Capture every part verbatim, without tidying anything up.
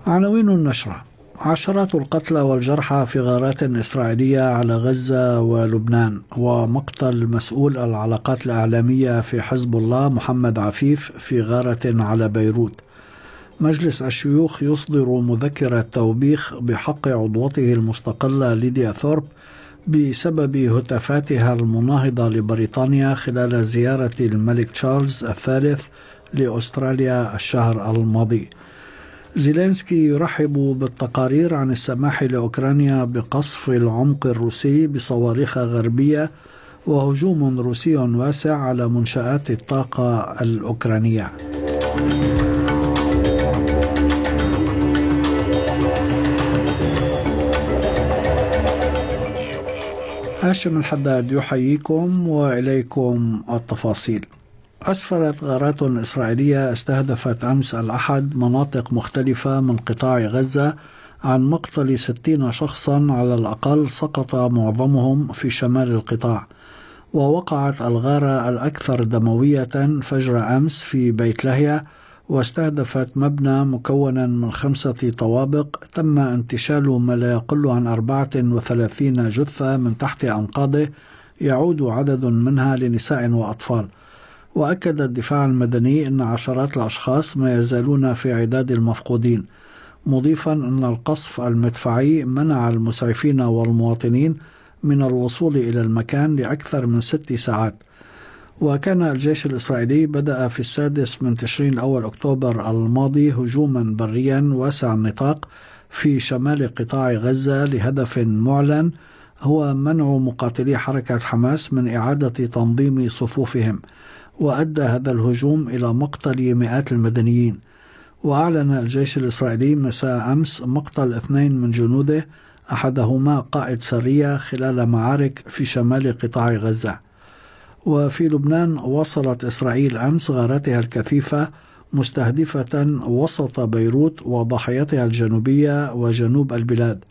عناوين النشرة: عشرات القتلى والجرحى في غارات إسرائيلية على غزة ولبنان، ومقتل مسؤول العلاقات الإعلامية في حزب الله محمد عفيف في غارة على بيروت. مجلس الشيوخ يصدر مذكرة توبيخ بحق عضوته المستقلة ليديا ثورب بسبب هتافاتها المناهضة لبريطانيا خلال زيارة الملك تشارلز الثالث لأستراليا الشهر الماضي. زيلينسكي يرحب بالتقارير عن السماح لأوكرانيا بقصف العمق الروسي بصواريخ غربية وهجوم روسي واسع على منشآت الطاقة الأوكرانية. هاشم الحداد يحييكم وإليكم التفاصيل. أسفرت غارات إسرائيلية استهدفت أمس الأحد مناطق مختلفة من قطاع غزة عن مقتل ستين شخصا على الأقل، سقط معظمهم في شمال القطاع. ووقعت الغارة الأكثر دموية فجر أمس في بيت لاهيا، واستهدفت مبنى مكونا من خمسة طوابق تم انتشال ما لا يقل عن أربعة وثلاثين جثة من تحت أنقاضه، يعود عدد منها لنساء وأطفال. وأكد الدفاع المدني أن عشرات الأشخاص ما يزالون في عداد المفقودين، مضيفا أن القصف المدفعي منع المسعفين والمواطنين من الوصول إلى المكان لأكثر من ست ساعات. وكان الجيش الإسرائيلي بدأ في السادس من تشرين الأول أكتوبر الماضي هجوما بريا واسع النطاق في شمال قطاع غزة لهدف معلن هو منع مقاتلي حركة حماس من إعادة تنظيم صفوفهم، وأدى هذا الهجوم إلى مقتل مئات المدنيين. وأعلن الجيش الإسرائيلي مساء أمس مقتل اثنين من جنوده، أحدهما قائد سرية خلال معارك في شمال قطاع غزة. وفي لبنان وصلت إسرائيل أمس غاراتها الكثيفة مستهدفة وسط بيروت وضاحيتها الجنوبية وجنوب البلاد.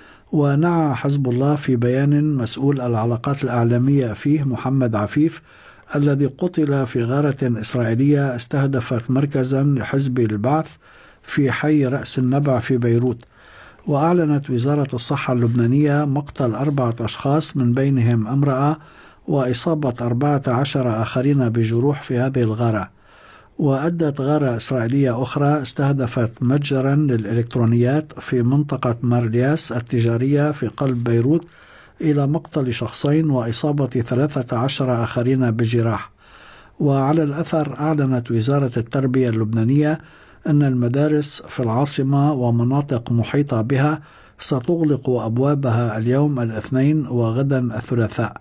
ونعى حزب الله في بيان مسؤول العلاقات الإعلامية فيه محمد عفيف الذي قتل في غارة إسرائيلية استهدفت مركزا لحزب البعث في حي رأس النبع في بيروت. وأعلنت وزارة الصحة اللبنانية مقتل أربعة أشخاص من بينهم امرأة، وإصابة أربعة عشر آخرين بجروح في هذه الغارة. وأدت غارة إسرائيلية أخرى استهدفت متجرا للإلكترونيات في منطقة مارلياس التجارية في قلب بيروت إلى مقتل شخصين وإصابة ثلاثة عشر آخرين بجراح. وعلى الأثر أعلنت وزارة التربية اللبنانية أن المدارس في العاصمة ومناطق محيطة بها ستغلق أبوابها اليوم الاثنين وغدا الثلاثاء.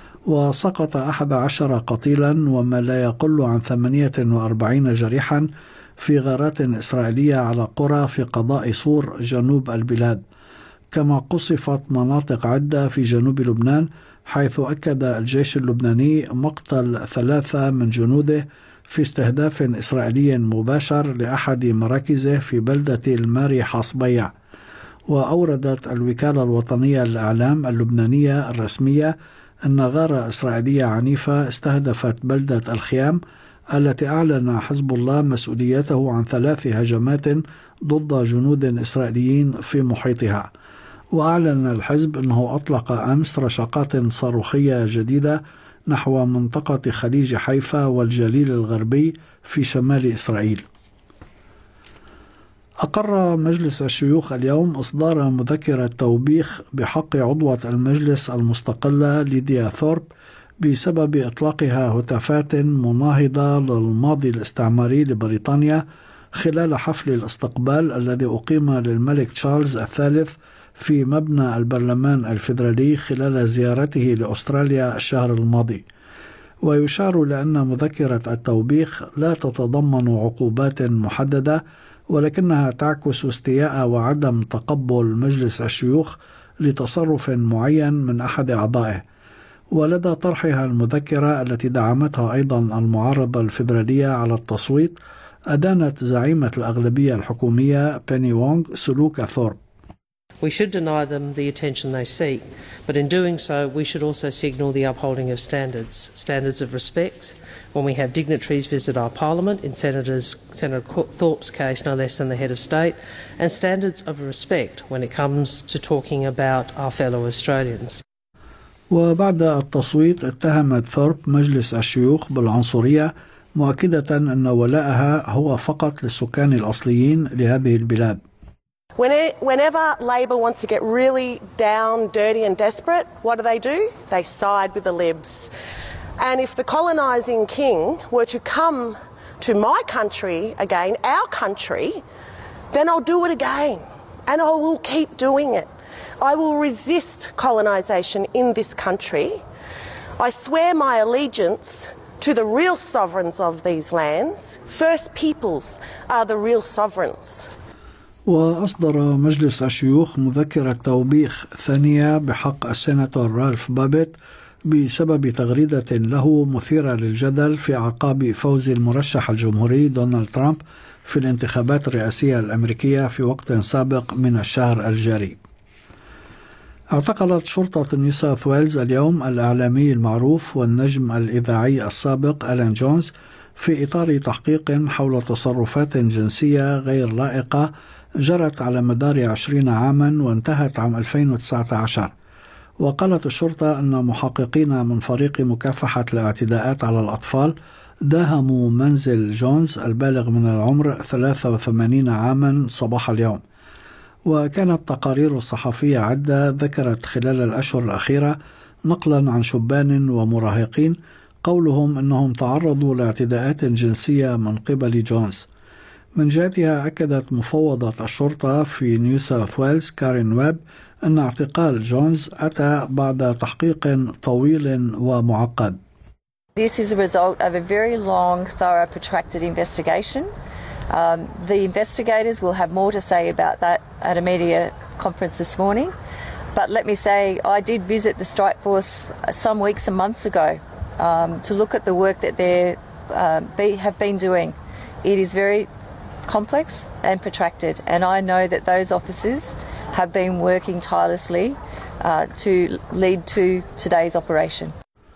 وسقط أحد عشر قتيلا وما لا يقل عن ثمانية وأربعين جريحا في غارات إسرائيلية على قرى في قضاء صور جنوب البلاد. كما قصفت مناطق عدة في جنوب لبنان، حيث أكد الجيش اللبناني مقتل ثلاثة من جنوده في استهداف إسرائيلي مباشر لأحد مراكزه في بلدة الماري حصبيع. وأوردت الوكالة الوطنية للإعلام اللبنانية الرسمية أن غارة إسرائيلية عنيفة استهدفت بلدة الخيام التي أعلن حزب الله مسؤوليته عن ثلاث هجمات ضد جنود إسرائيليين في محيطها. وأعلن الحزب أنه أطلق أمس رشقات صاروخية جديدة نحو منطقة خليج حيفا والجليل الغربي في شمال إسرائيل. أقر مجلس الشيوخ اليوم إصدار مذكرة توبيخ بحق عضوة المجلس المستقلة ليديا ثورب بسبب إطلاقها هتافات مناهضة للماضي الاستعماري لبريطانيا خلال حفل الاستقبال الذي أقيم للملك تشارلز الثالث في مبنى البرلمان الفيدرالي خلال زيارته لأستراليا الشهر الماضي. ويشار لأن مذكرة التوبيخ لا تتضمن عقوبات محددة، ولكنها تعكس استياء وعدم تقبل مجلس الشيوخ لتصرف معين من أحد أعضائه. ولدى طرحها المذكرة التي دعمتها أيضا المعارضة الفيدرالية على التصويت، أدانت زعيمة الأغلبية الحكومية بيني وونغ سلوك ثورب. We should deny them the attention they seek, but in doing so, we should also signal the upholding of standards, standards of respect when we have dignitaries visit our Parliament, in Senators, Senator Thorpe's case no less than the head of state, and standards of respect when it comes to talking about our fellow Australians. وبعد التصويت اتهمت ثورب مجلس الشيوخ بالعنصرية، مؤكدة أن ولاءها هو فقط للسكان الأصليين لهذه البلاد. Whenever Labor wants to get really down, dirty and desperate, what do they do? They side with the Libs. And if the colonising king were to come to my country again, our country, then I'll do it again. And I will keep doing it. I will resist colonisation in this country. I swear my allegiance to the real sovereigns of these lands. First Peoples are the real sovereigns. وأصدر مجلس الشيوخ مذكرة توبيخ ثانية بحق السيناتور رالف بابيت بسبب تغريدة له مثيرة للجدل في أعقاب فوز المرشح الجمهوري دونالد ترامب في الانتخابات الرئاسية الأمريكية في وقت سابق من الشهر الجاري. اعتقلت شرطة نيو ساوث ويلز اليوم الإعلامي المعروف والنجم الإذاعي السابق ألان جونز في إطار تحقيق حول تصرفات جنسية غير لائقة جرت على مدار عشرين عاما وانتهت عام ألفين وتسعة عشر. وقالت الشرطة أن محققين من فريق مكافحة الاعتداءات على الأطفال داهموا منزل جونز البالغ من العمر ثلاثة وثمانين عاما صباح اليوم. وكانت تقارير صحفية عدة ذكرت خلال الأشهر الأخيرة نقلا عن شبان ومراهقين قولهم أنهم تعرضوا لاعتداءات جنسية من قبل جونز. من جهتها أكدت مفوضة الشرطة في نيو ساوث ويلز كارين ويب أن اعتقال جونز أتى بعد تحقيق طويل ومعقد. This is a result of a very long, thorough, protracted investigation. Um, the investigators will have more to say about that at a media conference this morning. But let me say, I did visit the strike force some weeks and months ago um, to look at the work that they uh, be, have been doing. It is very complex and protracted, and I know that those officers have been working tirelessly uh, to lead to today's operation.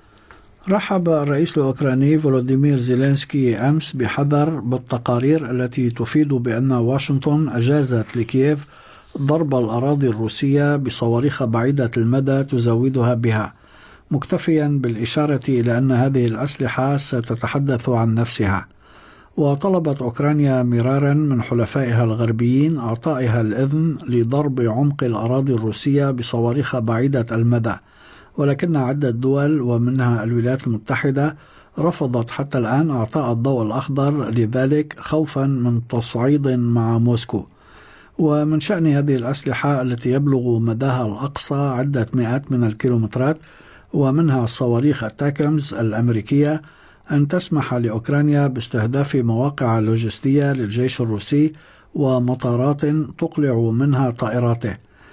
رحب الرئيس الأوكراني فولوديمير زيلينسكي أمس بحذر بالتقارير التي تفيد بأن واشنطن أجازت لكييف ضرب الأراضي الروسية بصواريخ بعيدة المدى تزودها بها، مكتفيا بالإشارة إلى أن هذه الأسلحة ستتحدث عن نفسها. وطلبت أوكرانيا مرارا من حلفائها الغربيين أعطائها الإذن لضرب عمق الأراضي الروسية بصواريخ بعيدة المدى، ولكن عدة دول ومنها الولايات المتحدة رفضت حتى الآن إعطاء الضوء الأخضر لذلك خوفا من تصعيد مع موسكو. ومن شأن هذه الأسلحة التي يبلغ مداها الأقصى عدة مئات من الكيلومترات ومنها الصواريخ التاكمز الأمريكية أن تسمح لأوكرانيا باستهداف مواقع لوجستية للجيش الروسي ومطارات تقلع منها طائراته.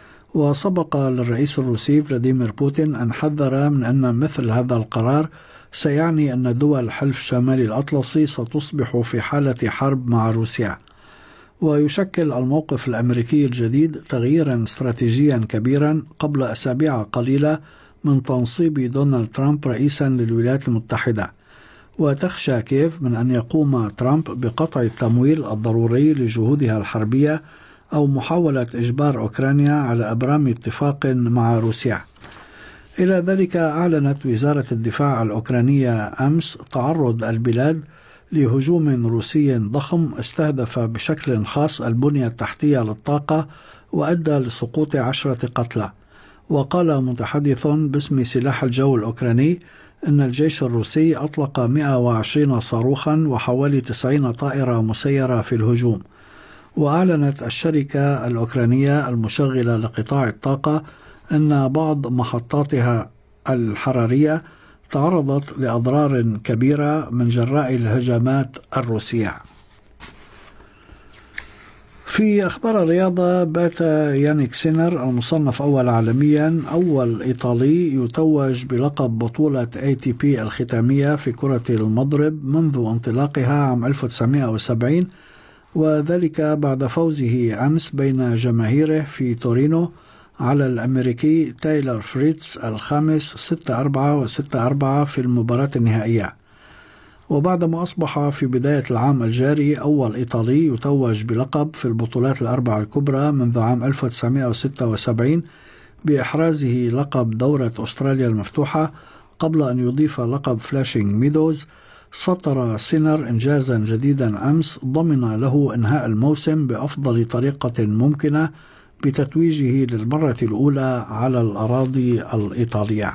وسبق للرئيس الروسي فلاديمير بوتين أن حذر من أن مثل هذا القرار سيعني أن دول حلف شمال الأطلسي ستصبح في حالة حرب مع روسيا. ويشكل الموقف الأمريكي الجديد تغييرا استراتيجيا كبيرا قبل أسابيع قليلة من تنصيب دونالد ترامب رئيسا للولايات المتحدة. وتخشى كييف من أن يقوم ترامب بقطع التمويل الضروري لجهودها الحربية أو محاولة إجبار أوكرانيا على إبرام اتفاق مع روسيا. إلى ذلك أعلنت وزارة الدفاع الأوكرانية أمس تعرض البلاد لهجوم روسي ضخم استهدف بشكل خاص البنية التحتية للطاقة وأدى لسقوط عشرة قتلى. وقال متحدث باسم سلاح الجو الأوكراني أن الجيش الروسي أطلق مئة وعشرين صاروخا وحوالي تسعين طائرة مسيرة في الهجوم. وأعلنت الشركة الأوكرانية المشغلة لقطاع الطاقة أن بعض محطاتها الحرارية تعرضت لأضرار كبيرة من جراء الهجمات الروسية. في أخبار الرياضة، بات يانيك سينر المصنف أول عالميا أول إيطالي يتوج بلقب بطولة إيه تي بي الختامية في كرة المضرب منذ انطلاقها عام ألف وتسعمئة وسبعين، وذلك بعد فوزه أمس بين جماهيره في تورينو على الأمريكي تايلر فريتز الخامس ستة أربعة وستة أربعة في المباراة النهائية. وبعدما أصبح في بداية العام الجاري أول إيطالي يتوج بلقب في البطولات الأربع الكبرى منذ عام ألف وتسعمائة وستة وسبعين بإحرازه لقب دورة أستراليا المفتوحة قبل أن يضيف لقب فلاشينج ميدوز، سطر سينر إنجازا جديدا أمس ضمن له إنهاء الموسم بأفضل طريقة ممكنة بتتويجه للمرة الأولى على الأراضي الإيطالية.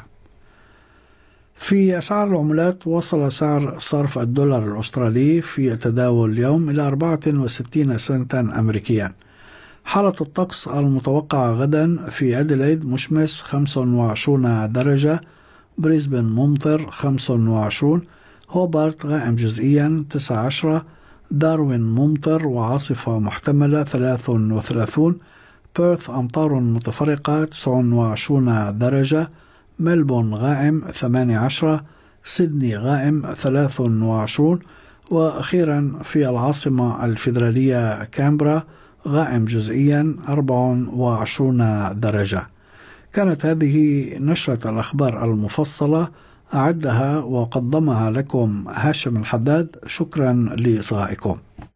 في أسعار العملات، وصل سعر صرف الدولار الأسترالي في تداول اليوم إلى أربعة وستين سنتا أمريكيا. حالة الطقس المتوقعة غدا: في أديلايد مشمس خمسة وعشرين درجة، بريسبن ممطر خمسة وعشرين، هوبارت غائم جزئيا تسعة عشر، داروين ممطر وعاصفة محتملة ثلاثة وثلاثين، بيرث أمطار متفرقة تسعة وعشرين درجة، ملبون غائم ثمانية عشر، سيدني غائم ثلاثة وعشرين، وأخيرا في العاصمة الفيدرالية كامبرا غائم جزئيا أربعة وعشرين درجة. كانت هذه نشرة الأخبار المفصلة، أعدها وقدمها لكم هاشم الحداد. شكرا لإصغائكم.